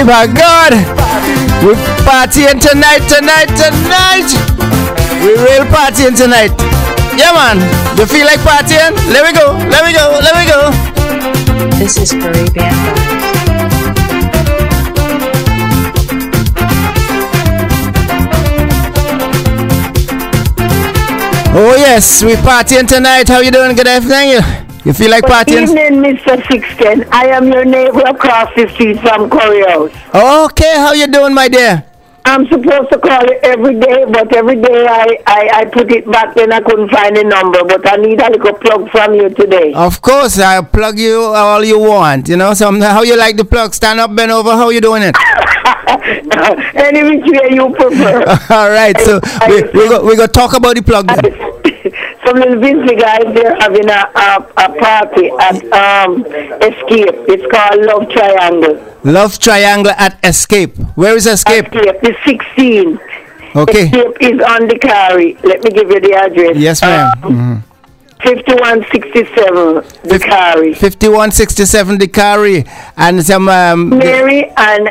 my God. We're partying tonight. We're real partying tonight. Yeah, man. You feel like partying? Let me go. This is Caribbean Vibes. Oh, yes. We're partying tonight. How you doing? Good evening. You feel like partying? Good evening, Mr. Sixten. I am your neighbor across the street from Curry House. Okay, how you doing, my dear? I'm supposed to call you every day, but every day I put it back when I couldn't find the number. But I need a little plug from you today. Of course, I'll plug you all you want. You know, so how you like the plug? Stand up, bend over. How you doing it? Any which way you prefer. All right, so we're going to talk about the plug then. Some little busy guys, they're having a party at Escape. It's called Love Triangle. Love Triangle at Escape. Where is Escape? Escape is 16. Okay. Escape is on the Carry. Let me give you the address. Yes, ma'am. 5167 the Carry. 5167 the Carry. And some Mary and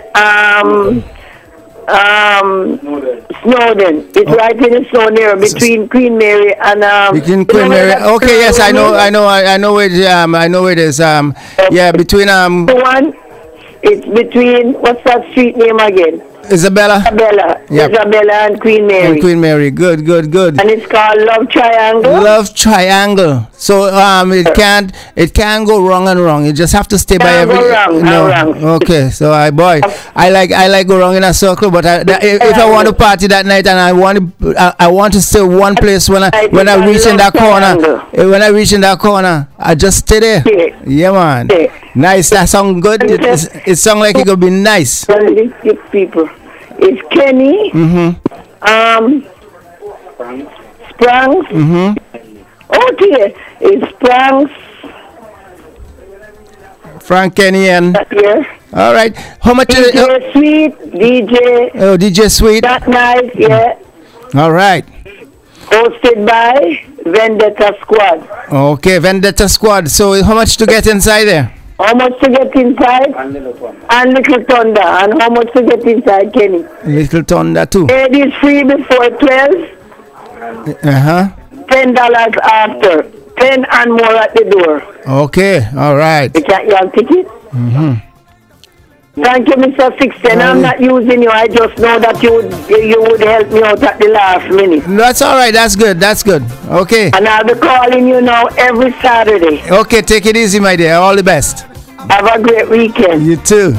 Snowden. It's right in the Snowden area between Queen Mary and between Queen Mary. Okay, yes, I know where it is. Yeah, between the one. It's between, what's that street name again? Isabella. Yep. Isabella and Queen Mary. And Queen Mary. Good. And it's called Love Triangle. Love Triangle. So it can't go wrong and wrong. You just have to stay by every. Wrong. Okay. So I like go wrong in a circle. But if I want to party that night and I want to stay one place when I reach in that corner. When I reach in that corner, I just stay there. Yeah, man. Nice. That sound good. It sound like it could be nice. People. It's Kenny. Sprangs. Okay. It's Sprangs. Frank Kenny and. Here. All right. How much is it? DJ Sweet. DJ. Oh, DJ Sweet. That nice. Yeah. All right. Hosted by Vendetta Squad. Okay, Vendetta Squad. So how much to get inside there? How much to get inside? And Little Thunder. And how much to get inside, Kenny? Little Thunder too. It is free before 12. $10 after. 10 and more at the door. Okay, all right. You have ticket? Thank you, Mr. Sixten. I'm not using you. I just know that you would help me out at the last minute. That's all right. That's good. Okay. And I'll be calling you now every Saturday. Okay, take it easy, my dear. All the best. Have a great weekend. You too.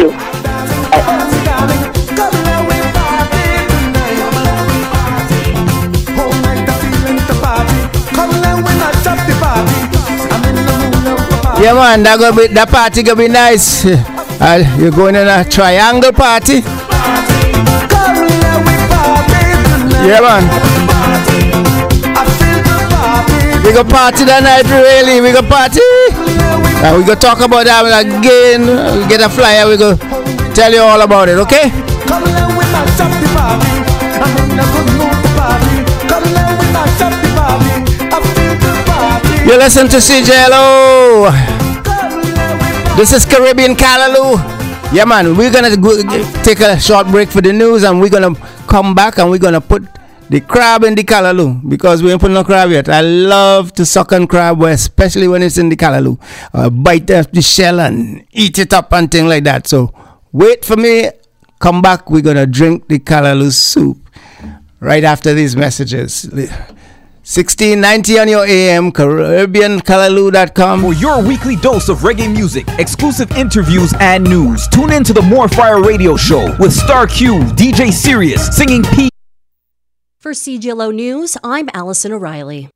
Yeah, man, that party gonna be nice. You're going in a triangle party. Yeah, man. We go party that night, really. We go party. We go talk about that again. We get a flyer. We go tell you all about it, okay? You listen to CJLO. This is Caribbean Callaloo. Yeah, man, we're going to take a short break for the news and we're going to come back and we're going to put the crab in the Callaloo because we ain't put no crab yet. I love to suck on crab, especially when it's in the Callaloo. Bite the shell and eat it up and things like that. So wait for me. Come back. We're going to drink the Callaloo soup right after these messages. 1690 on your AM, CaribbeanCallaloo.com. For your weekly dose of reggae music, exclusive interviews, and news, tune in to the More Fire Radio Show with Star Q, DJ Sirius, singing P. For CJLO News, I'm Allison O'Reilly.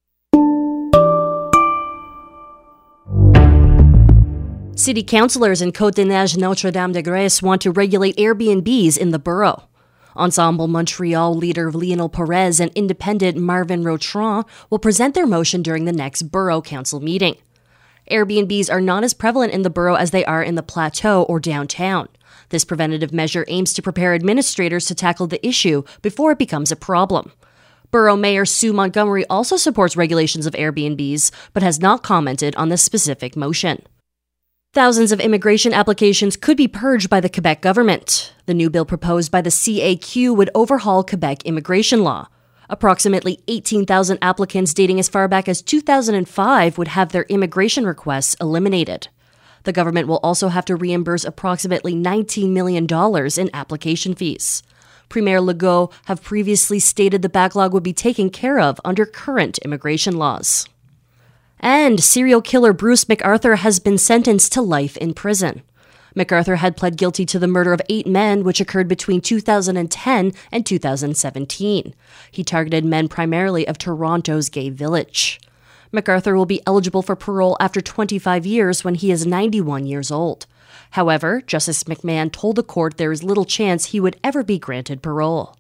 City councillors in Côte-des-Neiges, Notre-Dame-de-Grâce want to regulate Airbnbs in the borough. Ensemble Montreal leader Lionel Perez and independent Marvin Rotron will present their motion during the next borough council meeting. Airbnbs are not as prevalent in the borough as they are in the plateau or downtown. This preventative measure aims to prepare administrators to tackle the issue before it becomes a problem. Borough Mayor Sue Montgomery also supports regulations of Airbnbs, but has not commented on this specific motion. Thousands of immigration applications could be purged by the Quebec government. The new bill proposed by the CAQ would overhaul Quebec immigration law. Approximately 18,000 applicants dating as far back as 2005 would have their immigration requests eliminated. The government will also have to reimburse approximately $19 million in application fees. Premier Legault have previously stated the backlog would be taken care of under current immigration laws. And serial killer Bruce McArthur has been sentenced to life in prison. McArthur had pled guilty to the murder of 8 men, which occurred between 2010 and 2017. He targeted men primarily of Toronto's Gay Village. McArthur will be eligible for parole after 25 years when he is 91 years old. However, Justice McMahon told the court there is little chance he would ever be granted parole.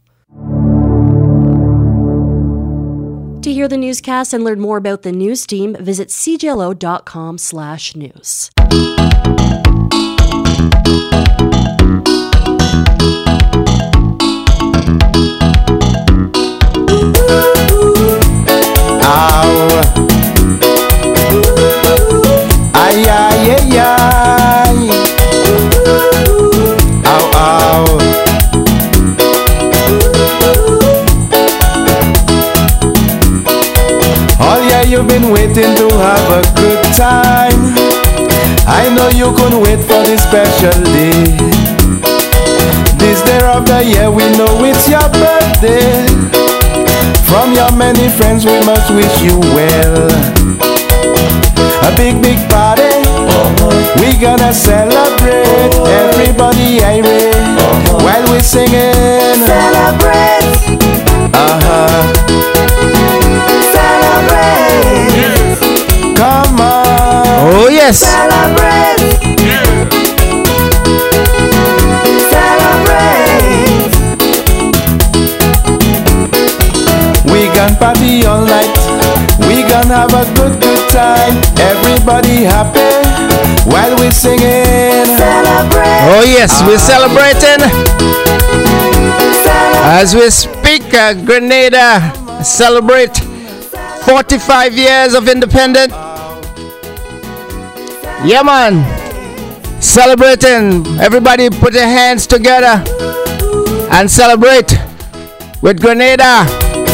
To hear the newscast and learn more about the news team, visit cjlo.com/news. Ay, ay, ay, ay. Ow, ow. All year you've been waiting to have a good time. I know you couldn't wait for this special day. This day of the year we know it's your birthday. From your many friends we must wish you well. A big, big party, we gonna celebrate. Everybody irate while we singing. Celebrate, celebrate, come on. Oh yes. Celebrate, celebrate. We gonna party all night. We gonna have a good, good time. Everybody happy while we singing. Celebrate. Oh yes, we're celebrating. As we speak, Grenada celebrate 45 years of independence. Yeah man, celebrating. Everybody put their hands together and celebrate with Grenada.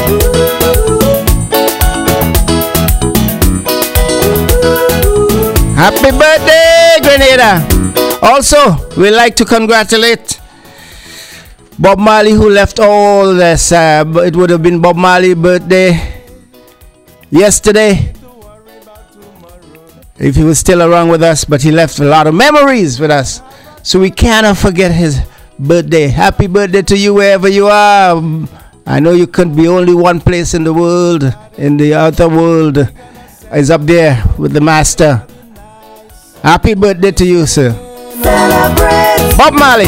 Happy birthday, Grenada! Also, we'd like to congratulate Bob Marley, who left all this. It would have been Bob Marley's birthday yesterday if he was still around with us, but he left a lot of memories with us, so we cannot forget his birthday. Happy birthday to you wherever you are. I know you could be only one place in the world, in the other world is up there with the master. Happy birthday to you, sir. Celebrate. Bob Marley.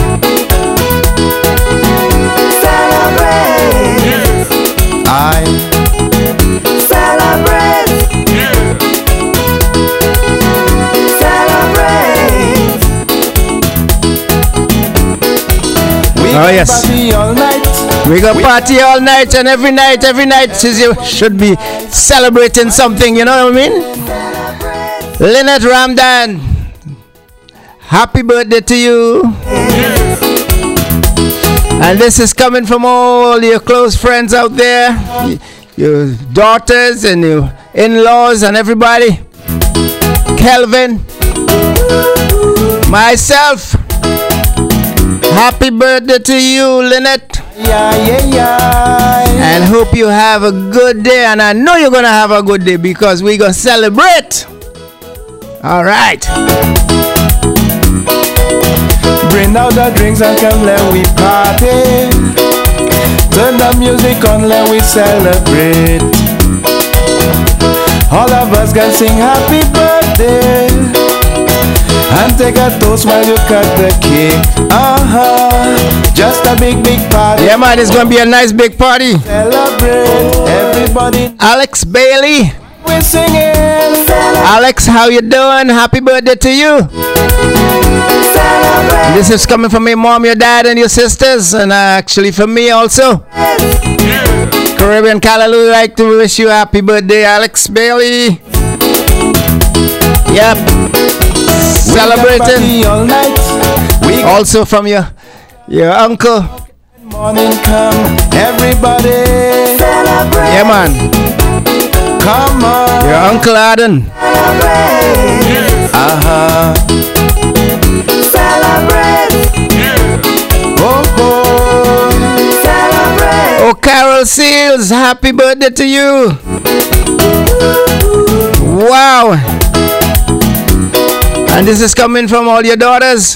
Celebrate. I celebrate. Celebrate. We Oh yes. party all night. We gonna party all night and every night you should be celebrating something, you know what I mean? Lynette Ramdan, happy birthday to you. And this is coming from all your close friends out there, your daughters and your in-laws and everybody. Kelvin, myself, happy birthday to you, Lynette. Yeah, yeah, yeah. And hope you have a good day. And I know you're gonna have a good day because we're gonna celebrate. All right. Bring out the drinks and come let we party. Turn the music on, let we celebrate. All of us can sing happy birthday and take a toast while you cut the cake. Just a big, big party. Yeah, man, it's gonna be a nice big party. Celebrate, everybody. Alex Bailey. We're singing. Alex, how you doing? Happy birthday to you. Celebrate. This is coming from your mom, your dad, and your sisters, and actually from me also. Caribbean Callaloo like to wish you happy birthday, Alex Bailey. Yep. Celebrating. All night. Also from your uncle. Morning come, everybody celebrate. Yeah, man. Come on. Your Uncle Adam. Celebrate. Celebrate. Oh, oh. Celebrate. Oh, Carol Seals, happy birthday to you. Wow. And this is coming from all your daughters,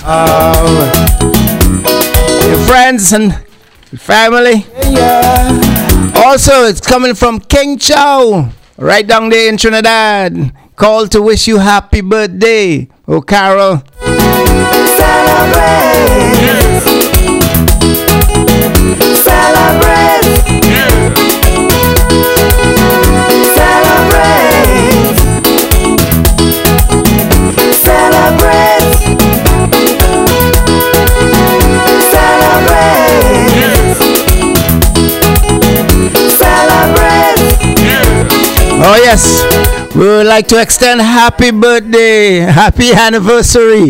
your friends and family. Yeah. Also, it's coming from King Chow, right down there in Trinidad. Called to wish you happy birthday. Oh, Carol. Celebrate. Celebrate. Celebrate. Celebrate. Oh yes, we would like to extend happy birthday, happy anniversary.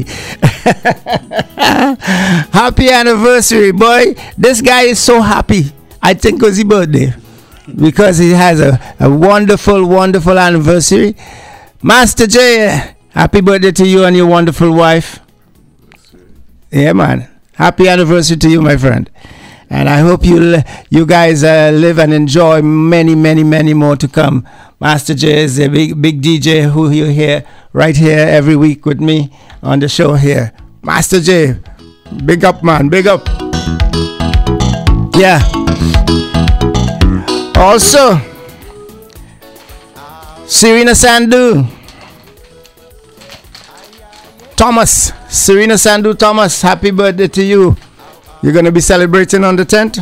Happy anniversary, boy. This guy is so happy. I think it's his birthday because he has a wonderful, wonderful anniversary. Master J, happy birthday to you and your wonderful wife. Yeah, man. Happy anniversary to you, my friend. And I hope you guys live and enjoy many, many, many more to come. Master J is a big DJ who you hear right here every week with me on the show here. Master J, big up, man, big up. Yeah. Also, Serena Sandu. Thomas, Serena Sandu Thomas, happy birthday to you. You're going to be celebrating on the 10th?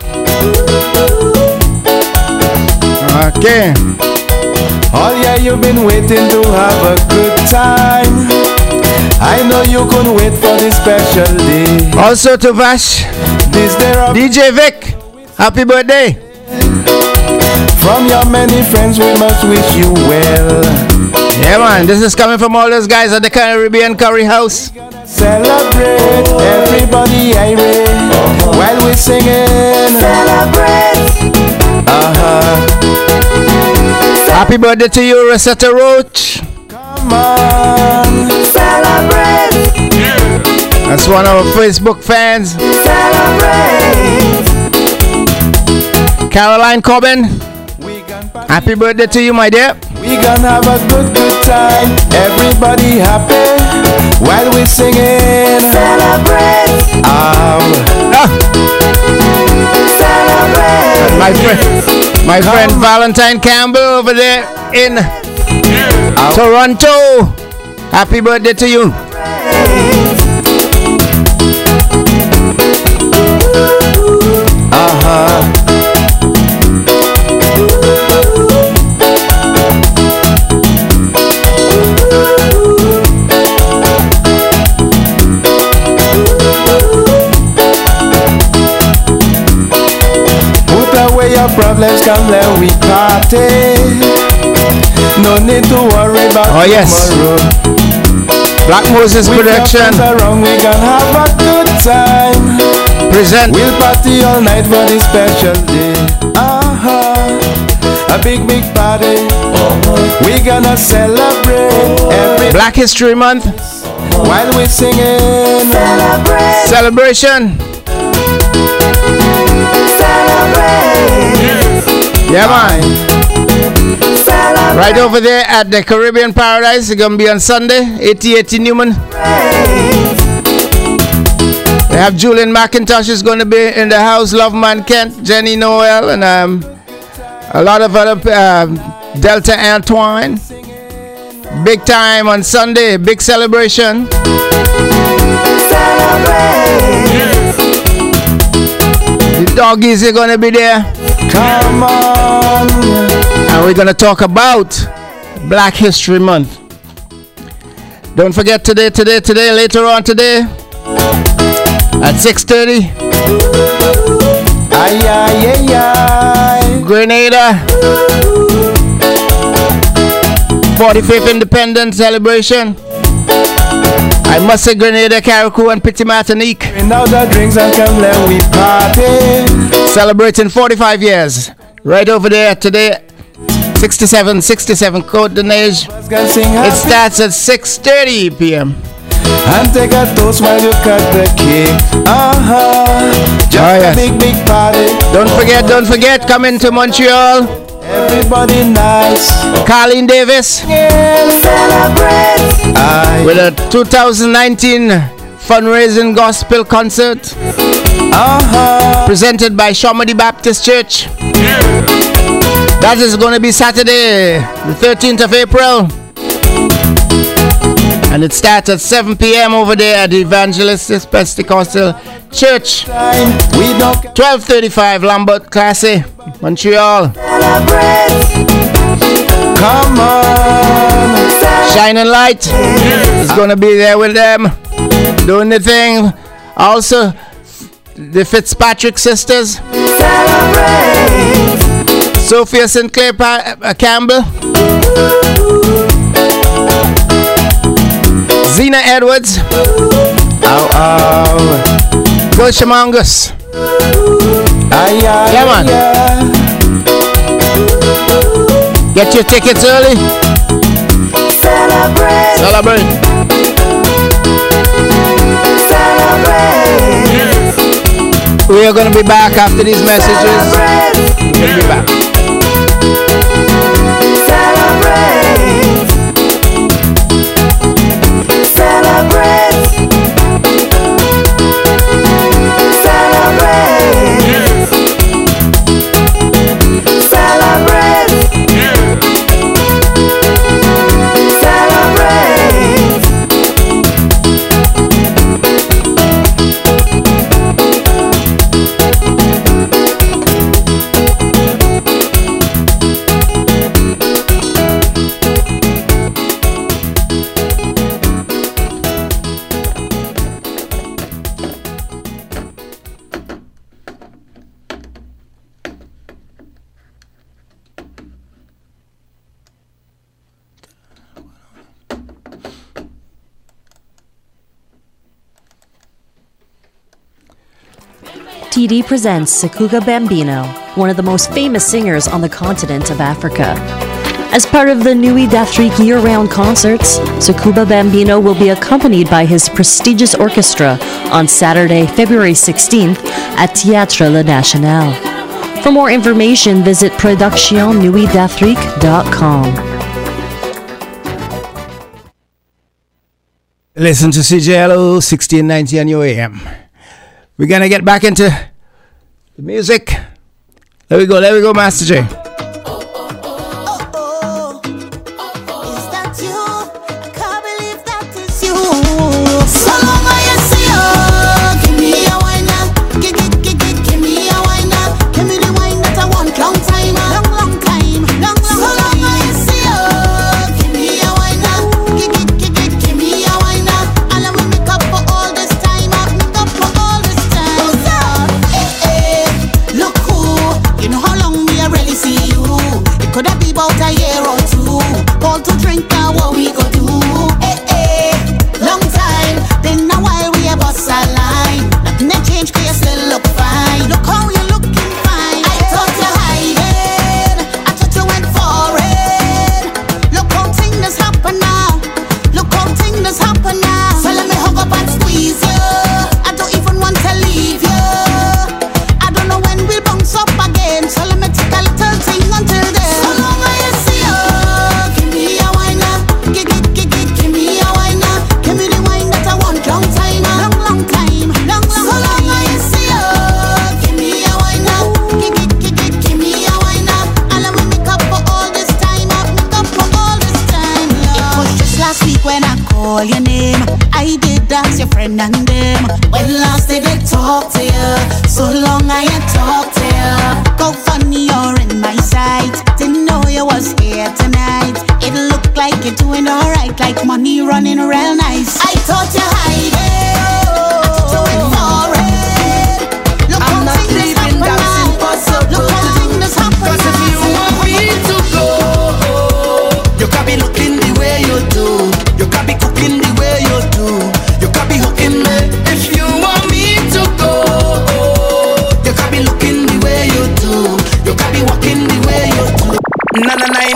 Okay. Oh yeah, you've been waiting to have a good time. I know you couldn't wait for this special day. Also to Vash, This day of DJ Vic, happy birthday. From your many friends, we must wish you well. Yeah, man, this is coming from all those guys at the Caribbean Curry House. Celebrate, everybody irate while we're singing. Celebrate. Happy birthday to you, Rosetta Roach. Come on. Celebrate. That's one of our Facebook fans. Celebrate. Caroline Corbin, happy birthday to you, my dear. We gonna have a good time. Everybody happy while we singing. Celebrate. Celebrate. My friend Valentine Campbell over there in Toronto. Happy birthday to you. Your problems come, let we party. No need to worry about tomorrow. Black Moses Production. Around, we gonna have a good time. Present. We'll party all night for this special day. A big party. We gonna celebrate every Black History Month. While we singing. Celebration. Yeah, man. Right over there at the Caribbean Paradise. It's gonna be on Sunday, 8080 Newman. They have Julian McIntosh is going to be in the house. Loveman Kent, Jenny Noel, and a lot of other Delta Antoine. Big time on Sunday. Big celebration. The doggies are going to be there. Come on. And we're going to talk about Black History Month. Don't forget today, later on today at 6:30. Ay, ay, ay, ay. Grenada 45th Independence Celebration. I must say Grenada, Carriacou and Petit Martinique. Bring out the drinks and come let we party. Celebrating 45 years. Right over there today. 67 Côte d'Ivoire. It starts at 6:30 p.m. And take a toast while you cut the cake. Just yes. a big party. Don't forget, come into Montreal. Everybody nice. Carleen Davis. Celebrate. With a 2019 fundraising gospel concert. Presented by Shomedy Baptist Church. That is going to be Saturday, the 13th of April. And it starts at 7 p.m. over there at the Evangelistic Pentecostal Church. 1235 Lambert Classe, Montreal. Come on. Shining Light is going to be there with them, doing the thing. Also, the Fitzpatrick sisters. Sophia Sinclair Campbell. Zena Edwards. Goshamongus. Yeah, man. Get your tickets early. Celebrate. We are going to be back after these messages. We're going to be back. TD presents Sekuga Bambino, one of the most famous singers on the continent of Africa. As part of the Nuit d'Afrique year-round concerts, Sekuba Bambino will be accompanied by his prestigious orchestra on Saturday, February 16th at Théâtre Le National. For more information, visit productionnuitdafrique.com. Listen to CJLO 1690 on your AM. We're gonna get back into the music. There we go, Master J. You can be cooking the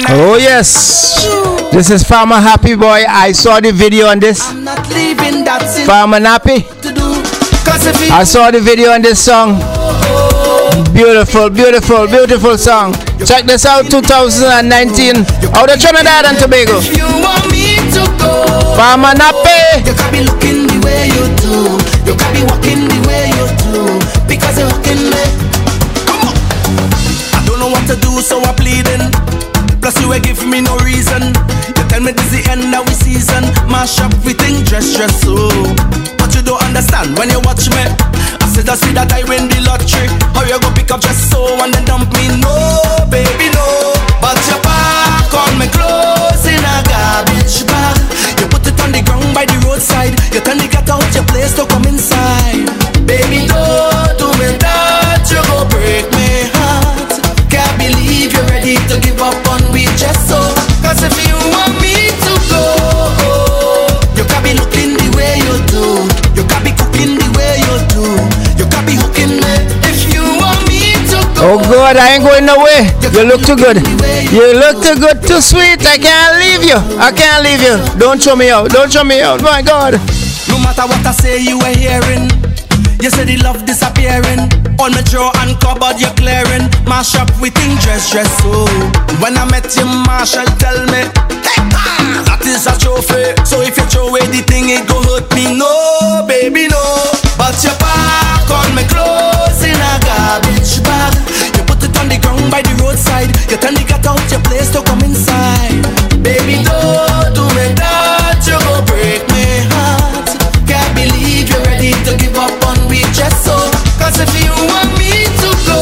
Oh yes, this is Farmer Happy Boy. I saw the video on this. Farmer Nappy. I saw the video on this song. Beautiful, beautiful, beautiful song. Check this out, 2019, out of Trinidad and Tobago. Farmer Nappy. You can be looking the way you do. You can be walking the way you do. Because you're hooking me. Come on. I don't know what to do, so I'm pleading. Plus you ain't give me no reason. You tell me this the end of we season. Mash up we think dress so. But you don't understand when you watch me. I said I see that I win the lottery. How you go pick up just so and then dump me? No, baby, no. But you pack on me clothes in a garbage bag. You put it on the ground by the roadside. You turn the cat out your place to come inside. Baby, don't do me that. You go break me heart. Can't believe you're ready to give up on me just so. Cause if you want me to go, you can't be looking the way you do. You can't be cooking the way you do. You can't be hooking me. If you want me to go. Oh God, I ain't going nowhere. You look too good. You look too good, too sweet. I can't leave you. I can't leave you. Don't throw me out. Don't throw me out. My God. No matter what I say, you were hearing. You say the love disappearing. On the drawer and cupboard you're clearing. Mash up with thing dress so. When I met you, Marshall tell me, hey, that is a trophy. So if you throw away the thing, it go hurt me. No, baby, no. But you pack on me clothes in a garbage bag. You put it on the ground by the roadside. You turn the cat out your place to come inside. Baby, don't do me that. You go break me heart. Can't believe you're ready to give up on me just so. Cause if you want me to go,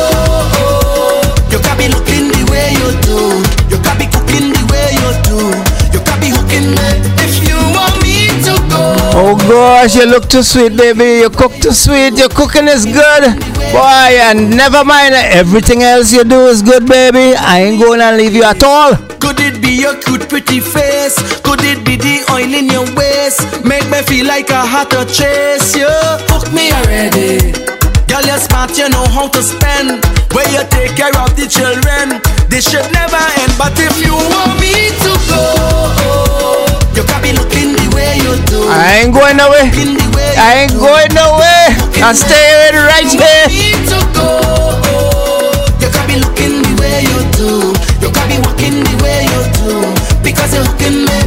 you can't be looking the way you do. You can't be cooking the way you do. You can't be hooking me. If you want me to go. Oh gosh, you look too sweet, baby. You cook too sweet. Your cooking is good. Boy, and never mind, everything else you do is good, baby. I ain't gonna leave you at all. Could it be your cute pretty face? Could it be the oil in your waist? Make me feel like I had to chase you. Hook me already. Girl, you're smart, you know how to spend. Where you take care of the children. This should never end. But if you want me to go, you can't be looking the way you do. I ain't going nowhere. I ain't going nowhere. I'll stay right here. You need to go. You can't be looking the way you do. You can't be walking the way you do. Because you're hooking me.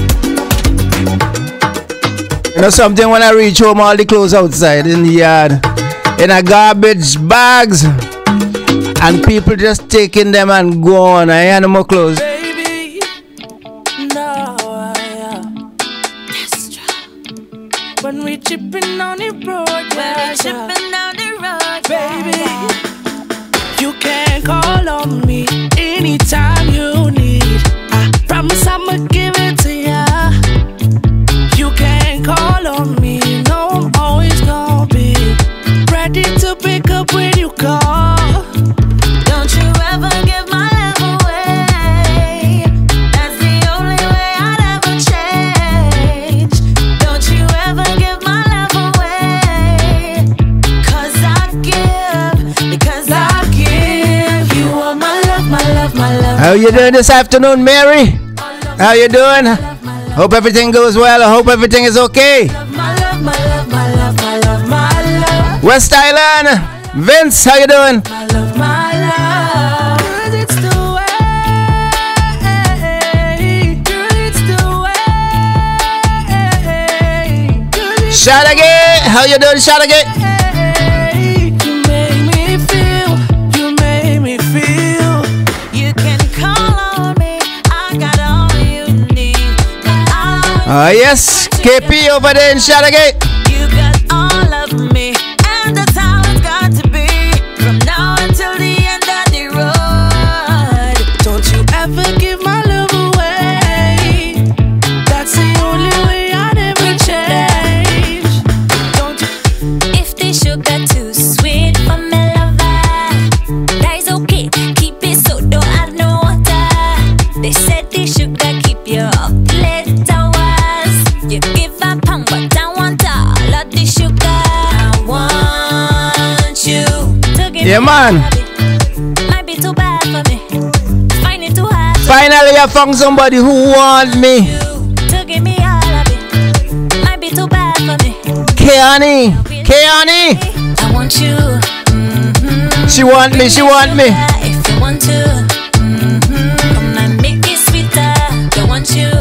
You know something, when I reach home, all the clothes outside in the yard, in a garbage bags, and people just taking them and going. I ain't no more clothes. Baby, no, when we chipping on the road, baby, you can call on me anytime you need. I promise I'ma give it to ya. You can call on me, know I'm always gonna be ready to pick up when you call. Don't you ever give my love away. That's the only way I'd ever change. Don't you ever give my love away. Cause I give, because I give. You are my love, my love, my love. How you doing this afternoon, Mary? How you doing? Hope everything goes well. I hope everything is okay. My love, my love, my love, my love, my love. West Island, Vince, how you doing? My love, my love. Girl, it's the way. Girl, it's the way. Girl, it's Shadagate, how you doing, Shadagate? You make me feel, you make me feel. You can call on me. I got all you need. Oh yes, KP over there in Shadagate. You got all of me, and that's how it's got to be. From now until the end of the road. Don't you ever give my love away. That's the only way I'd ever change. Don't you? If the sugar too sweet for me lover, that's okay. Keep it so don't add no water. They said the sugar keep you up late hours. You give a pound, but I want all of the sugar. I want you to give Yeah, me man. all of it. Might be too bad for me. Find it too hard to Finally, I found somebody who want me. To give me all of it might be too bad for me. Keani. I want you. She want me. If you want to, come and make it sweeter. I want you.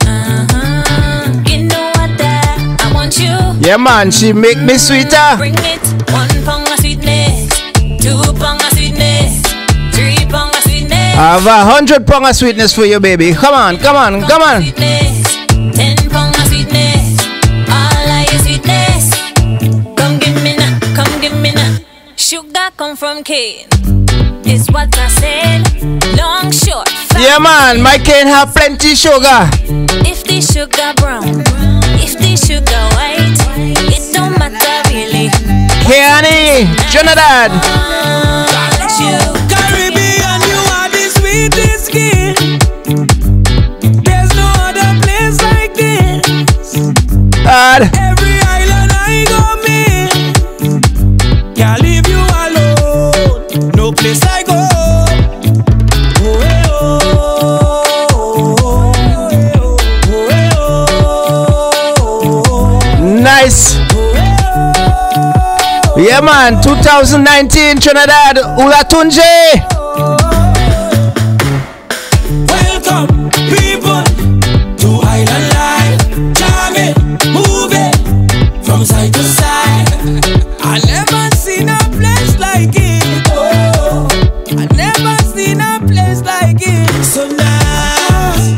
You know what that I want you. Yeah, man, she make me sweeter. Bring it 1 pound of sweetness, 2 pound of sweetness, 3 pound of sweetness. I have 100 pounds of sweetness for you, baby. Come on. Sweetness, 10 pound of sweetness, all of your sweetness. Come give me now. Sugar come from cane, is what I said. Long, short, fat. Yeah, man, my cane have plenty sugar. If the sugar brown, if the sugar white, it don't matter really. Keani, Trinidad. Caribbean, you are the sweetest skin. There's no other place like this. Every island I go in, can't leave you alone. No place like home. Nice. Yeah, man, 2019 Trinidad, Ulatunji. Welcome, people, to Island Life. Jamming, moving from side to side. I never seen a place like it. Oh, I never seen a place like it. So nice.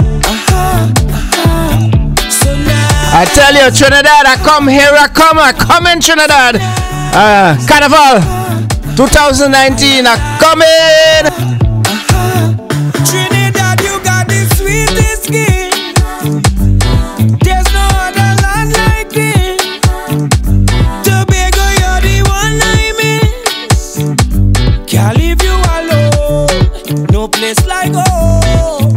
So nice. I tell you, Trinidad, I come in Trinidad. Carnival 2019, I come in. Trinidad, you got the sweetest skin. There's no other land like this. Tobago, you're the one I miss. Can't leave you alone. No place like home.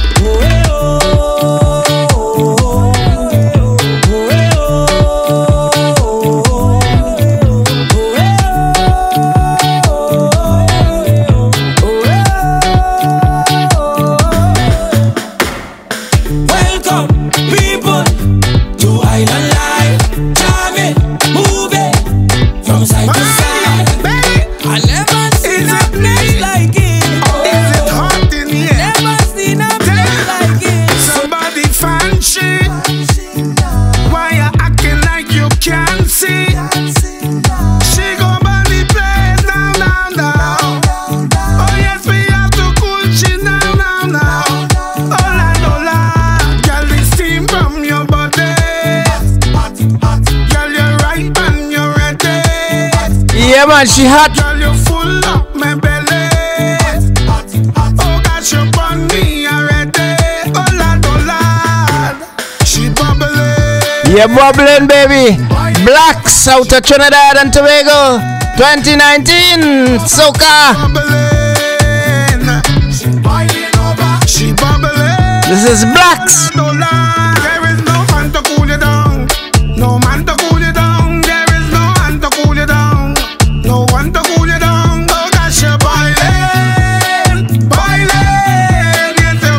Welcome, people, to Island Life. Jamming, moving from side to side. I never seen a place like it. Is it hot in here? Never seen a place like it. Somebody fancy. Why you acting like you can't see? She go by the place now. Oh yes, we have to cool she now. Hola, girl, the steam from your body. Girl, you're ripe and you're ready. Yeah, man, she hot. Girl, you full up my belly. Oh gosh, you burn me already. Hola, she bubbling. Yeah, bubbling, baby. Blacks out of Trinidad and Tobago 2019 Soca. She bubbling. This is Blacks. There is no man to cool you down. No man to cool you down. There is no man to cool you down. No one to cool you down. Oh gosh, you're boiling. Yes, you're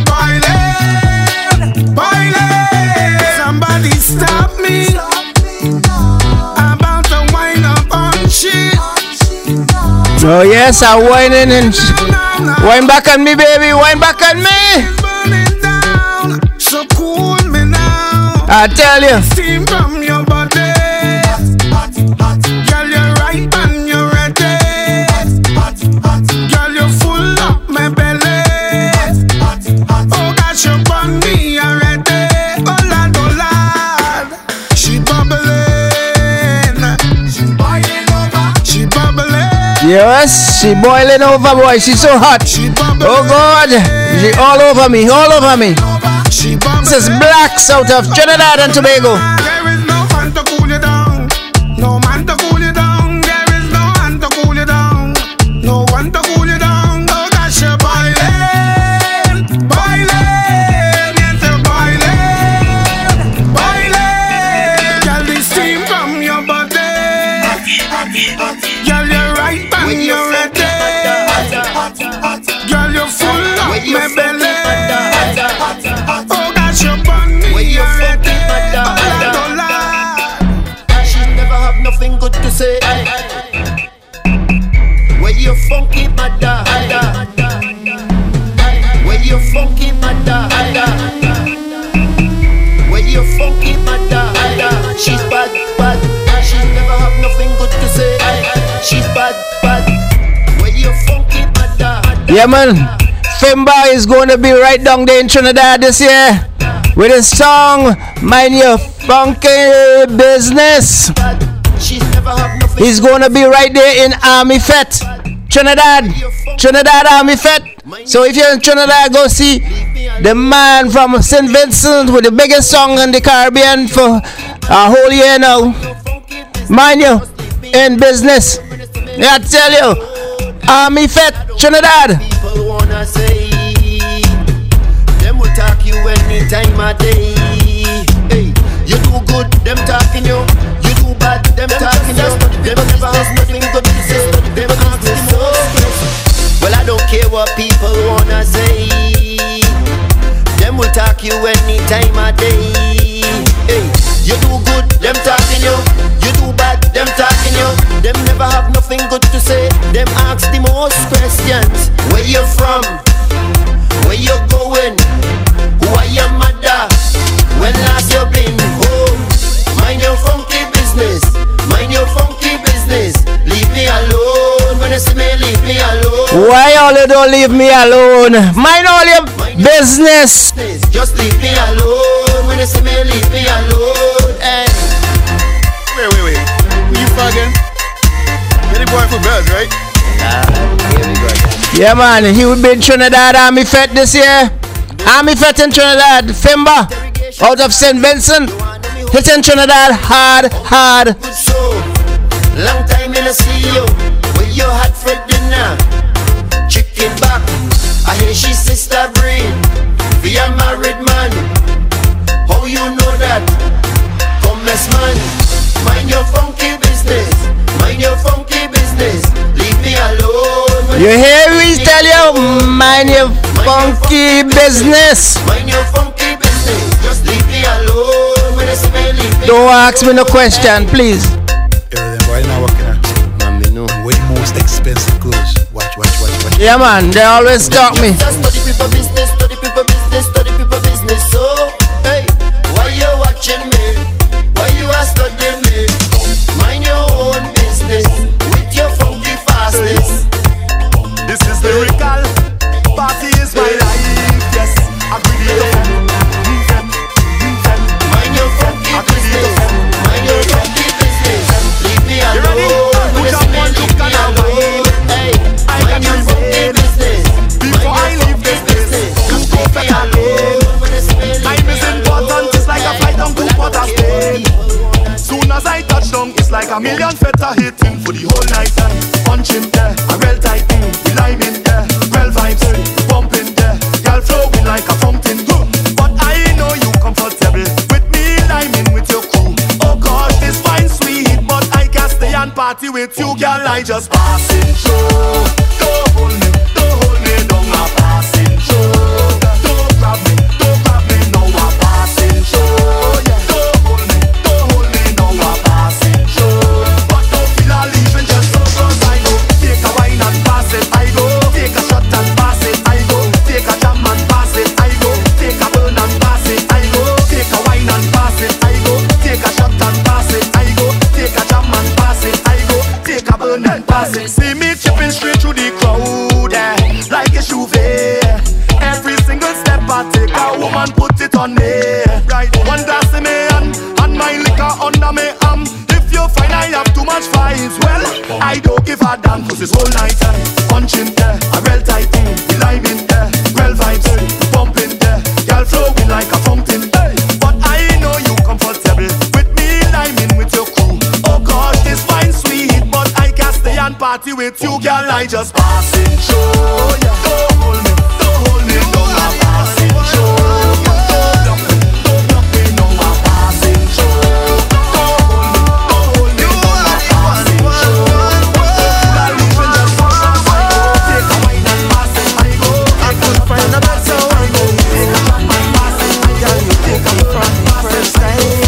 boiling. Somebody stop me. I'm about to wind up on shit. Oh yes, I'm whining and wine back on me, baby. Wine back on me. Burning down. So cool me now. I tell you. Steam from your body. Girl, you're ripe and you're ready. Girl, you're full up my belly. Oh gosh, you burn me already. Oh lad. She bubbling. She bubbling. Yes, she boiling over, boy. She's so hot. Oh God, she all over me. This is Blacks out of Trinidad and Tobago. There is no man to cool you down. No man to cool you down. There is no man to cool you down. No one to cool you down. Oh gosh, you're boiling. Yes, you're boiling. Girl, the steam from your body. Girl, you're right and you're ready. Girl, you're full of my belly. Yeah, man. Fimba is going to be right down there in Trinidad this year with his song Mind Your Funky Business. He's going to be right there in Army Fete, Trinidad Army Fete. So if you're in Trinidad, go see the man from St. Vincent with the biggest song in the Caribbean for a whole year now. Mind you, in business. Yeah, I tell you, Army Fete, Trinidad. People wanna say, them will talk you any time of day. Hey, you do good, them talking you. You do bad, them talking you. Them never have nothing good to say. Them asking so. Well, I don't care what people wanna say. Them will talk you any time of day. Hey, you do good, them talking you. You do bad, them talking you. Them never have nothing good to say. Them ask the most questions. Where you from? Where you going? Who are your mother? When last you been home? Mind your funky business. Mind your funky business. Leave me alone. When you see me, leave me alone. Why all you don't leave me alone? Mind all your business. Just leave me alone. When you see me, leave me alone. Hey. Wait. Who you fucking? You're the boy for birds, right? Here we go. Yeah, man. He will be in Trinidad Army Fete this year. Army Fete in Trinidad. Fimba out of St. Vincent. Hitting Trinidad hard. Good soul. Long time in a see you. Where you had for dinner? Chicken back. I hear she's sister brain. Be a married man. How you know that? Come mess man. Mind your funky business. Mind your funky business. Leave me alone. You hear me tell you? Mind your funky business. Mind your funky business. Just leave me alone. When I say leave me Don't ask me no question, please. Why not working at? Mommy, no. Way most expensive clothes. Watch. Yeah, man. They always stalk me. Just study people business, study people business, study people business. So, hey, why you watching me? Why you are studying me? Mind your own business with your funky fastness. This is lyrical. Party is my life. Yes, I'm really Mind your funky business. Mind your funky business. Leave me alone. When you see me, leave me alone. Hey, mind your funky business. Before I leave this business, Just leave me alone. When you see me, leave time me is alone. important. It's like a flight down to Port of Spain. Soon as I touch down, it's like a million feta hitting for the whole night. Punching there, a real tight thing. We lime in there, real vibes, pumping there. Girl flowing like a fountain. But I know you comfortable with me liming with your crew. Oh God, this fine sweet, but I can't stay and party with you, girl. I just passing through. Don't hold me down, I'm passing through. Don't grab me, no, I'm passing through. Don't hold me, no, I'm passing through. But don't feel a leaving just so close. I go take a wine and pass it. I go take a shot and pass it. I go take a jam and pass it. I go take a burn and pass it. I go take a wine and pass it. I go take a shot and pass it. I go take a jam and pass it. I go take a burn and pass it. See me chipping straight through the crowd, like a Juve. Every single step I take, a woman put it on me. Right, one glass in me and my liquor under me arm. If you find I have too much vibes, well, I don't give a damn. Cause this whole night punching there, a real tight thing. We liming there, real vibes, pumping there. Girl flowing like a fountain. But I know you comfortable with me liming with your crew. Oh God, this fine sweet, but I can't stay and party with you, girl. I just passing through. Don't hold me down, I'm passing through. Don't block me, no, I'm passing through. Don't hold me down, I'm passing through. I leave just take a wine and pass it. I go, I could find a better one. Take a jump and pass it. Girl, you take a from first time.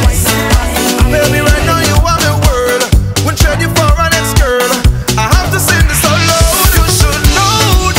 Baby, right now you are the world. Won't trade you for an ex-girl. I have to sing this so loud. You should know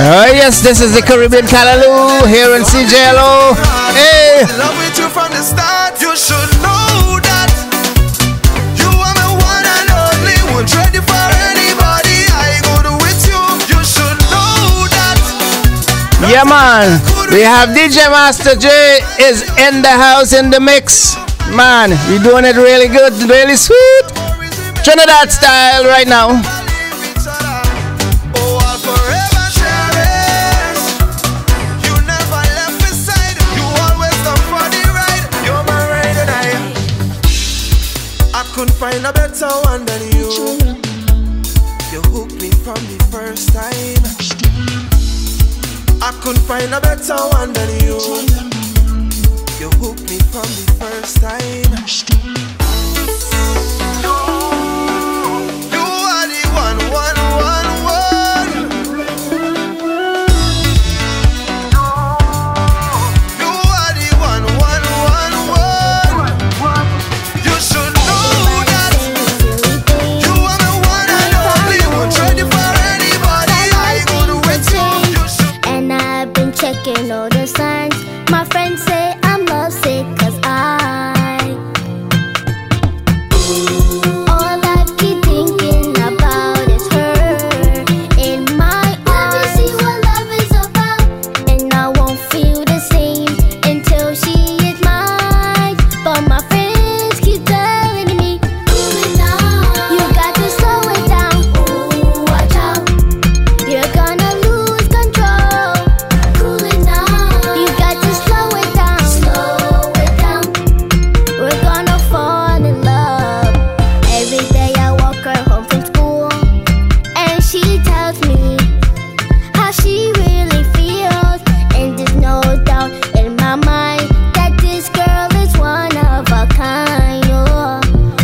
Oh yes, this is the Caribbean Callaloo here in CJLO. Hey! In love with you from the start. You should know that you are my one and only. Won't trade you for anybody. I go to with you. You should know that. Yeah man, we have DJ Master J is in the house in the mix. Man, you're doing it really good, really sweet. Trinidad style right now. Couldn't find a better one than you. You hooked me from the first time. I couldn't find a better one than you. You hooked me from the first time. You are the one. You are the one. You should know that you are the one and only. Won't trade you for anybody. I go to with you. You should. And I've been checking all the signs. My friends say I'm lovesick 'cause all I keep thinking about is her in my eyes. Let me see what love is about, and I won't feel the same until she is mine. But my friends keep telling me, cool it down. You got to slow it down. Ooh, watch out, you're gonna lose control. Cool it down. You got to slow it down. Slow it down. We're gonna fall in love. Every day I walk her home from school, and she tells me how she really feels. And there's no doubt in my mind that this girl is one of a kind. Oh.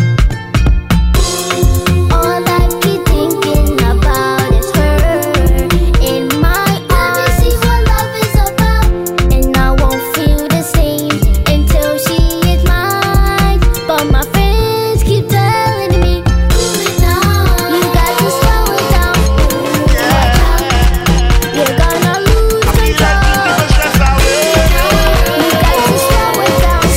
All I keep thinking about is her in my eyes. Let me see what love is about, and I won't feel the same until she is mine. But my friends keep telling me, cool it down. You got to slow it down. Watch out, you're gonna lose control. You got to slow it down. We're gonna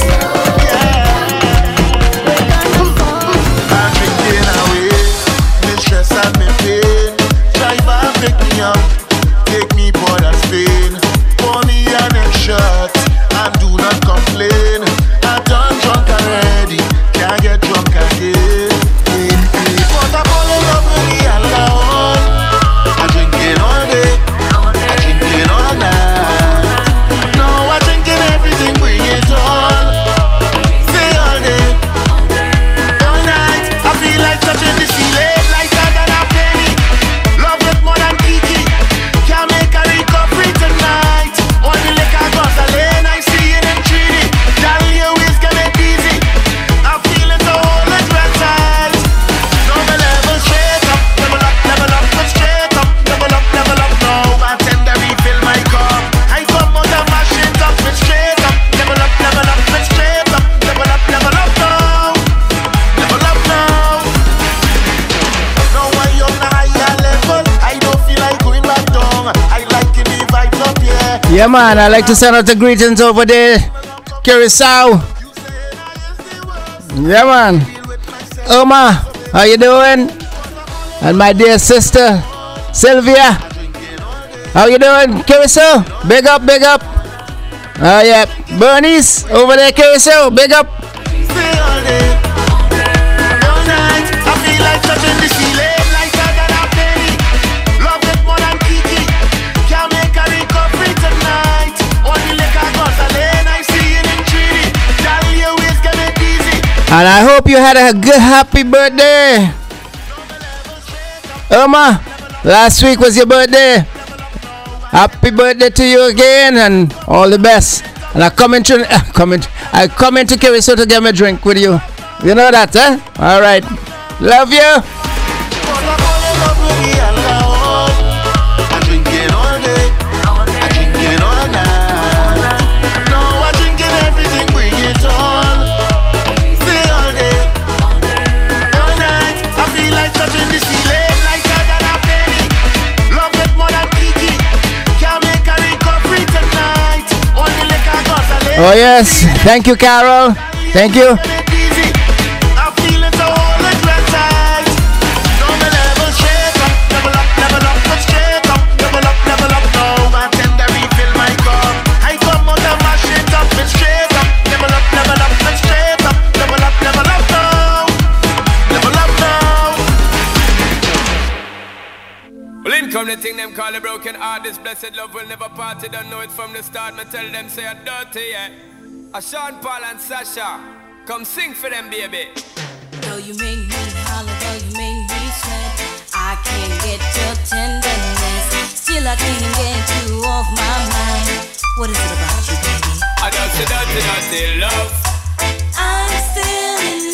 fall. I'm drinking away, me stress and me pain. Driver, pick me up, take me Port of Spain. Pour me a next shot, and do not complain. I done drunk already, can't get drunk again. But I'm all in love with the alcohol. I'm drinking all day, I'm drinking all night. No, I'm drinking everything, bring it on. Say all day, all night. I feel like touching the ceiling, lighter than a penny. Love it more than Kiki. Can't make a recovery tonight. Only liquor goes alone. I see it in 3D. Tell you it's gonna be easy. I'm feeling so old and red tight. No, the level straight up, but straight up, level up now. Bartender refill my cup. I come out of my shit up, but straight up, level up, but straight up, level up now. Level up now. Now I on a higher level. I don't feel like going back down. I like the vibes up here. Yeah man, I like to send out the greetings over there. Curacao. Yeah man. Oma, how you doing? And my dear sister, Sylvia. How you doing, Curacao? Big up, big up. Oh yeah, Bernice over there, Curacao. Big up. Stay all day, all night. I feel like touching the ceiling, lighter than a penny. Love it more than Kiki. Can't make a recovery tonight. Only liquor goes alone. I see it in 3D. Tell you it's gonna be easy. And I hope you had a good, happy birthday. Irma, last week was your birthday. Happy birthday to you again and all the best. And I come into Curacao to get me a drink with you. You know that, huh? All right. Love you. I'm drinking all day, I'm drinking all night. No, I'm drinking everything, bring it on. Stay all day, all night. I feel like touching the ceiling, lighter than a penny. Love it more than Kiki. Oh yes, thank you, Carol. Thank you. Come the thing them call a broken heart. This blessed love will never part. They don't know it from the start. Me tell them say a dirty, yeah. A Sean Paul and Sasha, come sing for them, baby. Though you make me holler, though you make me sweat, I can't get your tenderness. Still I can't get you off my mind. What is it about you, baby? I just say dirty, dirty love. I'm still in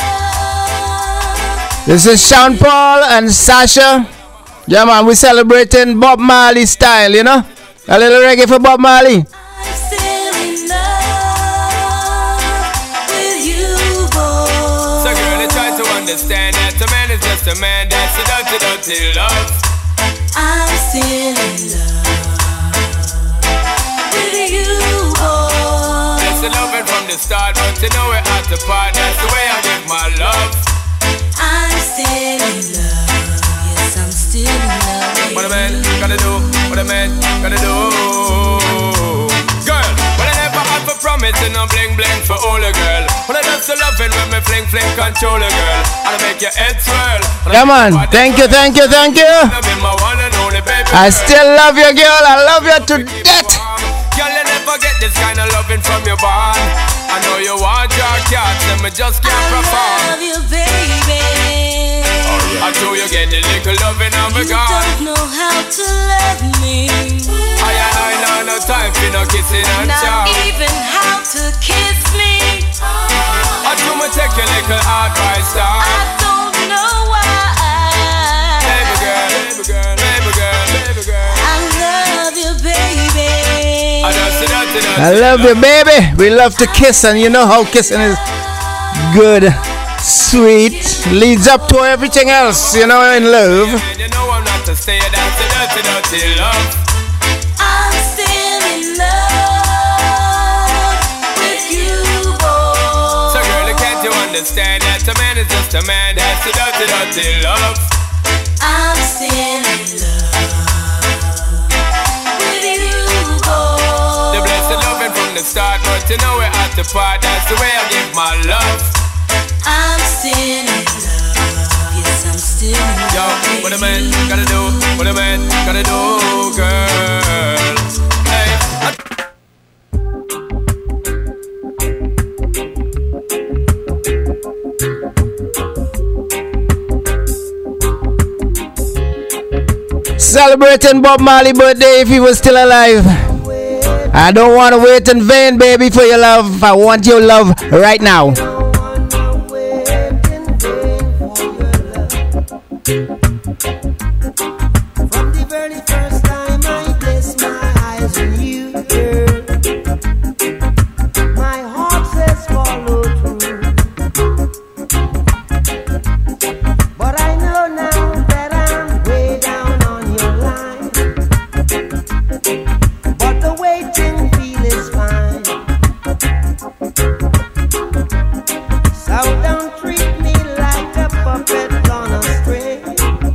love. This is Sean Paul and Sasha. Yeah, man, we're celebrating Bob Marley style, you know? A little reggae for Bob Marley. I'm still in love with you, boy. So girl, I try to understand that a man is just a man. That's a dirty, dirty love. I'm still in love with you, boy. That's the loving from the start, but you know we're at the part. That's the way I give my love. I'm still in love. I'm still in love. What a man gotta do, what a man gotta do. Girl, but I never had for promising no bling bling for all a girl. But I just loving when me fling fling control a girl. I'll make your head swirl. Yeah, man, thank you, thank you, thank you. I still love you, girl. I love you to death. Girl, you never get this kind of loving from your bond. I know you want your cat, and me just can't perform. I love you, baby. I know you get a little loving on my God. You don't know how to love me. I know no time for no kissing and chow. Not even how to kiss me. I do me take a little advice down. I don't know why. Baby girl, baby girl, baby girl, baby girl. I love you, baby. I love you, baby. We love to kiss, and you know how kissing is good. Sweet, leads up to everything else, you know, in love. You know I'm not to stay, that's a dirty, dirty love. I'm still in love with you, boy. So girl, can't you understand that a man is just a man, that's a dirty, dirty love. I'm still in love with you, boy. The blessed loving from the start, but you know we're at the part, that's the way I give my love. I'm still in love, yes, I'm still in love. Yo, what a man gotta do, what a man gotta do, girl. Hey, Celebrating Bob Marley birthday if he was still alive. I don't want to wait in vain, baby, for your love. I want your love right now. From the very first time I placed my eyes on you, girl, my heart says follow through. But I know now that I'm way down on your line. But the waiting feel is fine. So don't treat me like a puppet on a string.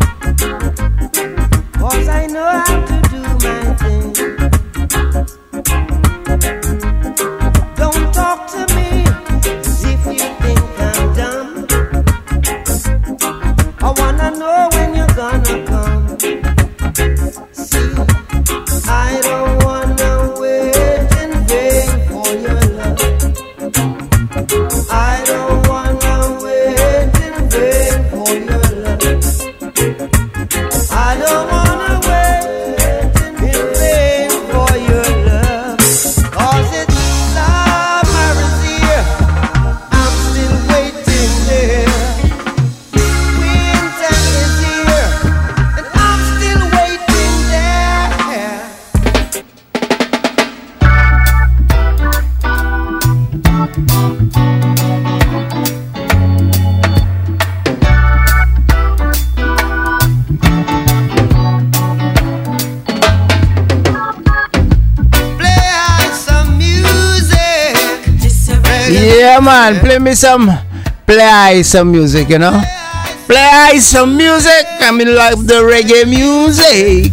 Yeah, man, play some music, you know. Play some music. I mean, love the reggae music.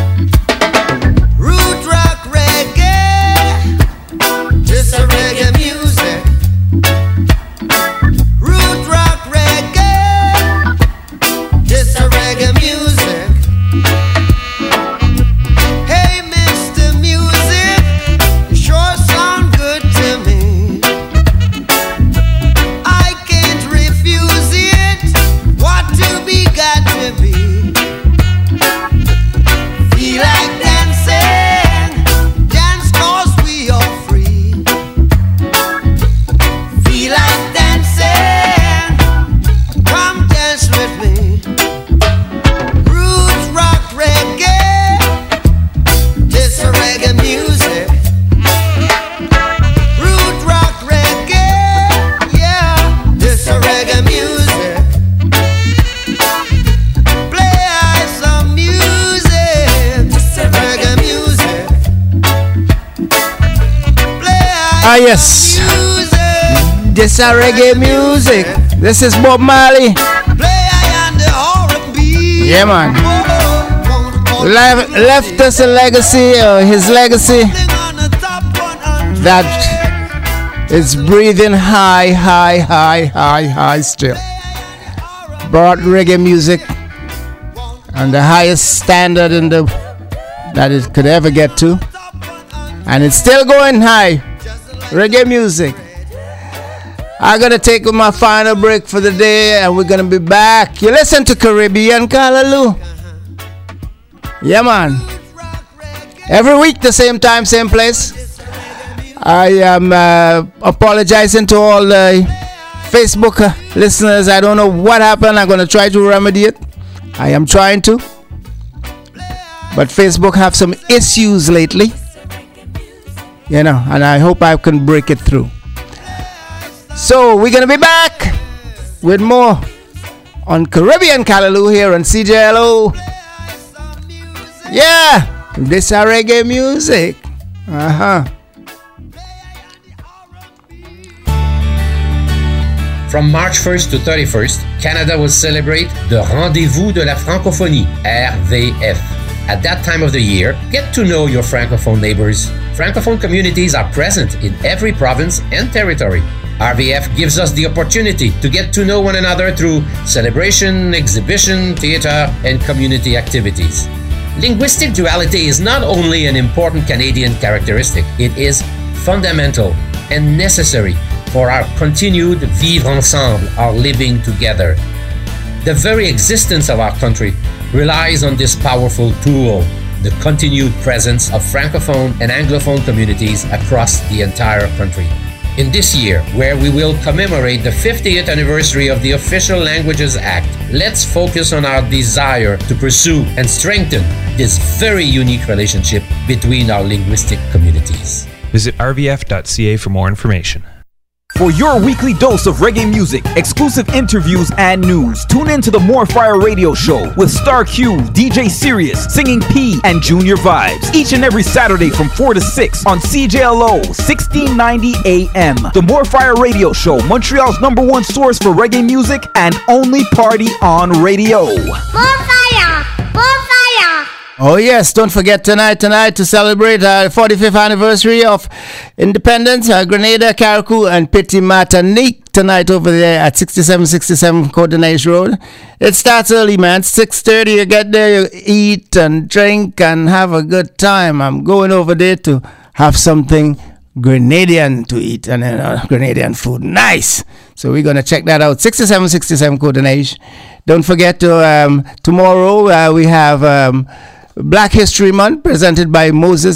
Root rock reggae, just a reggae music. Root rock reggae, just a reggae music. Hey, Mr. Music, you sure sound good to me. I can't refuse it. What to be, got to be. Feel like dancing, dance 'cause we are free. Feel like dancing, come dance with me. Roots rock reggae, this a reggae music. Root rock reggae, yeah, this a reggae music. Play some music, this a reggae music. Ah, yes. This is reggae music. This is Bob Marley. Yeah, man. Left us a legacy, his legacy that is breathing high, high, high, high, high still. Brought reggae music on the highest standard in the that it could ever get to, and it's still going high. Reggae music. I'm gonna take my final break for the day, and we're gonna be back. You listen to Caribbean Callaloo. Yeah, man. Every week, the same time, same place. I am apologizing to all the Facebook listeners. I don't know what happened. I'm gonna try to remedy it. I am trying to, but Facebook have some issues lately. You know, and I hope I can break it through. So we're gonna be back with more on Caribbean Callaloo here on CJLO. Yeah, this is reggae music. From March 1st to 31st, Canada will celebrate the Rendezvous de la Francophonie, RVF. At that time of the year, get to know your Francophone neighbors. Francophone communities are present in every province and territory. RVF gives us the opportunity to get to know one another through celebration, exhibition, theater, and community activities. Linguistic duality is not only an important Canadian characteristic, it is fundamental and necessary for our continued vivre ensemble, our living together. The very existence of our country relies on this powerful tool, the continued presence of Francophone and Anglophone communities across the entire country. In this year, where we will commemorate the 50th anniversary of the Official Languages Act, let's focus on our desire to pursue and strengthen this very unique relationship between our linguistic communities. Visit rvf.ca for more information. For your weekly dose of reggae music, exclusive interviews, and news, tune in to the More Fire Radio Show with Star Q, DJ Sirius, Singing P, and Junior Vibes. Each and every Saturday from 4 to 6 on CJLO 1690 AM. The More Fire Radio Show, Montreal's #1 source for reggae music and only party on radio. More fire! More fire! Oh yes, don't forget tonight to celebrate our 45th anniversary of independence, Grenada, Carriacou, and Petit Martinique tonight over there at 6767 Côte d'Ivoire Road. It starts early, man. 6:30, you get there, you eat and drink and have a good time. I'm going over there to have something Grenadian to eat, and Grenadian food. Nice! So we're going to check that out. 6767 Côte d'Ivoire. Don't forget to tomorrow we have Black History Month presented by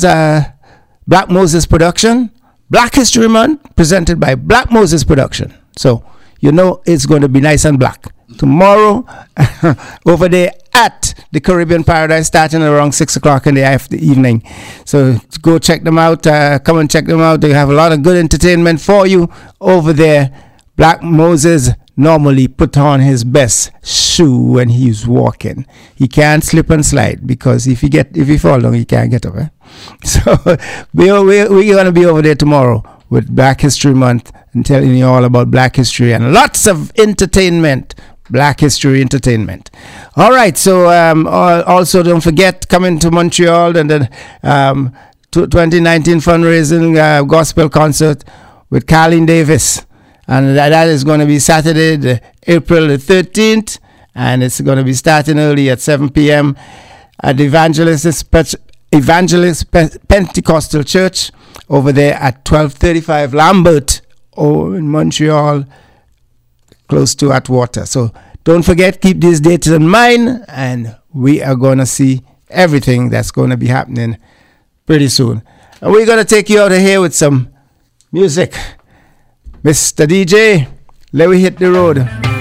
Black Moses Production. Black History Month presented by Black Moses Production. So you know it's going to be nice and black. Tomorrow over there at the Caribbean Paradise, starting around 6 o'clock in the evening. So go check them out. Come and check them out. They have a lot of good entertainment for you over there. Black Moses normally put on his best shoe when he's walking. He can't slip and slide because if he fall down, he can't get up. So we're going to be over there tomorrow with Black History Month and telling you all about Black history and lots of entertainment. Black History Entertainment. All right, so also don't forget, coming to Montreal and the 2019 fundraising gospel concert with Carlene Davis. And that is going to be Saturday, April the 13th, and it's going to be starting early at 7 p.m. at the Evangelist Pentecostal Church over there at 1235 Lambert in Montreal, close to Atwater. So don't forget, keep these dates in mind, and we are going to see everything that's going to be happening pretty soon. And we're going to take you out of here with some music. Mr. DJ, let me hit the road.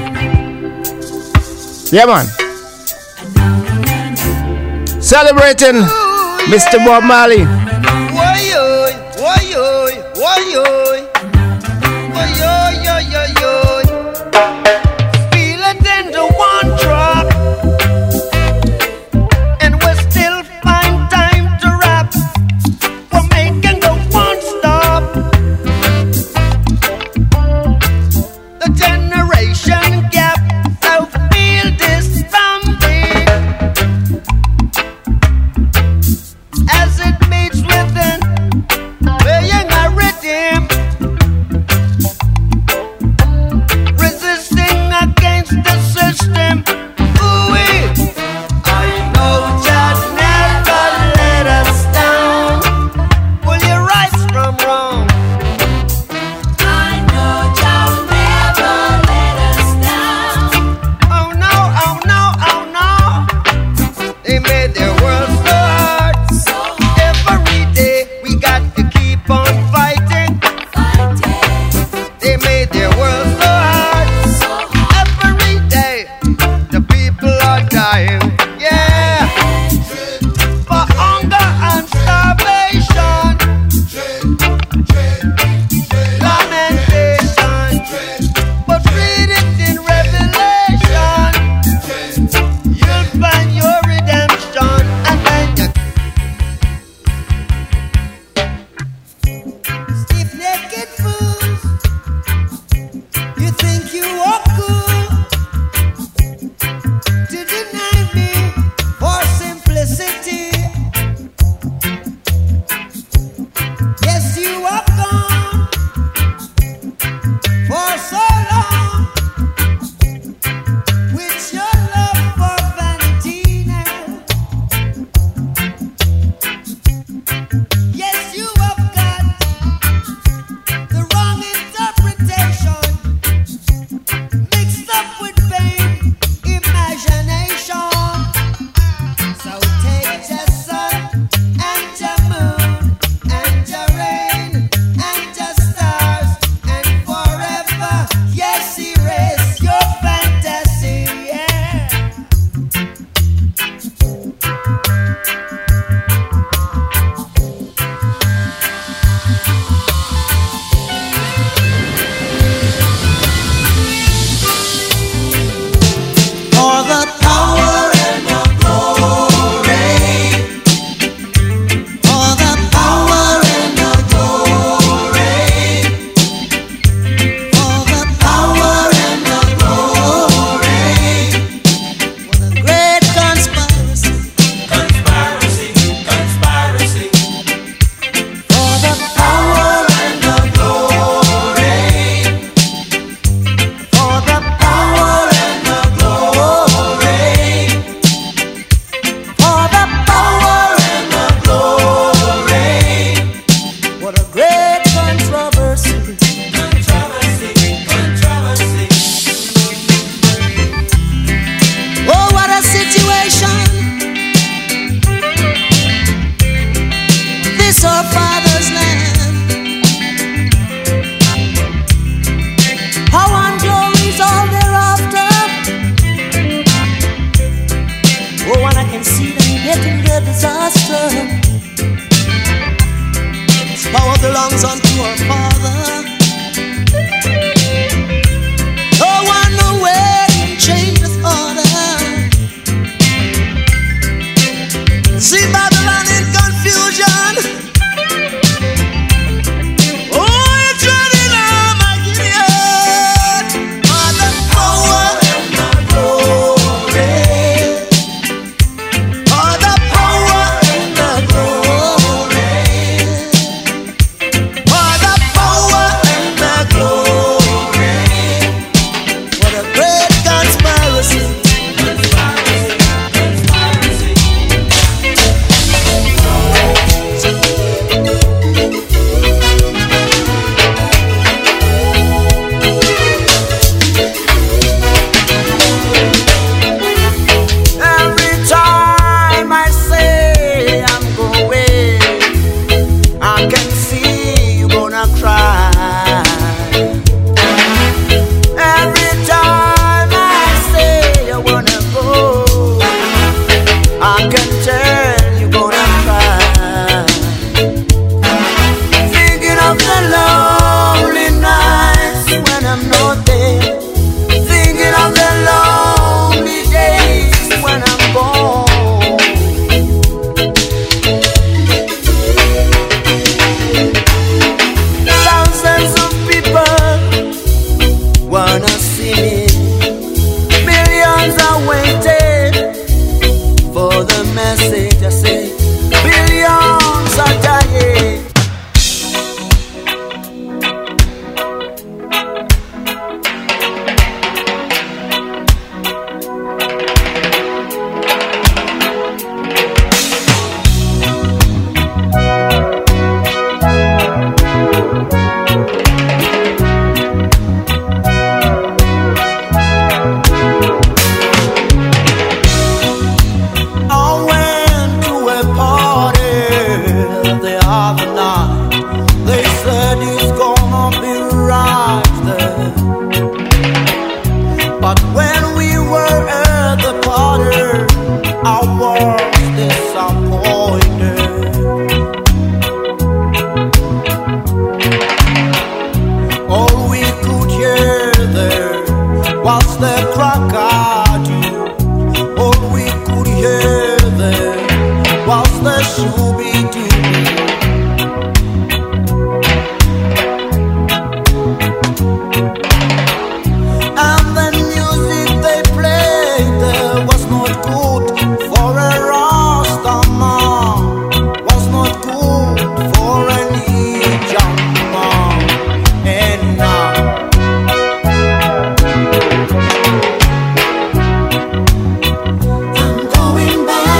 Yeah, man. Celebrating Mr. Bob Marley. Feel it in the one drop, and we still find time to rap. We're making the one stop. The generation gap, so feel this from me as it meets within, playing a rhythm, resisting against the system. Ooh-wee. I know God never let us down. Pull your rights from wrong. I know God never let us down. Oh no, oh no, oh no. They made their world so hard. Every day we got to keep on fighting. They made their world so hard. Every day the people are dying. Yeah. For hunger and starvation. Lamentation. But read it in Revelation. You'll find your redemption. And when you stiff-necked fools, you think you are cool to deny me for simplicity. Yes, you are gone for so long with your love for vanity now. Yes, you have got the wrong interpretation, mixed up with vain imagination. So take your sun and your moon and your rain and your stars and forever, yes, erase your fantasy, yeah. For the power and the glory, for the power and the glory, for the power and the glory, for the great conspiracy, for the power and the glory, for the power and the glory, for the power and the glory. What a great controversy. Oh, what a situation. This our father's land. Power and glory is all thereafter. Oh, and I can see them getting their disaster. This power belongs unto our Father. Oh, I know where He changeth order. See Babylon in confusion. Oh, I was disappointed. All we could hear there was the crocodile. All we could hear there was the shooby-doo. And the music they played there was not good for a Rastaman, was not good for any young man. And now I'm going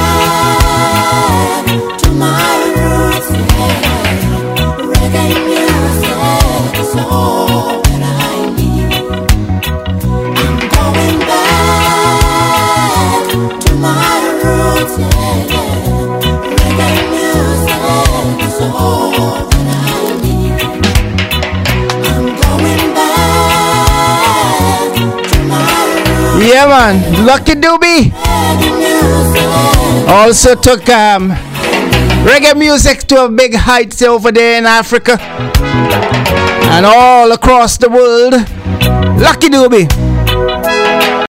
back to my roots, yeah. Reggae music is all that I need. I'm going back to my roots, yeah. Reggae music is all that I need. I'm going back to my roots. Yeah, man. Lucky Dube also took reggae music to a big heights over there in Africa and all across the world. Lucky Dube.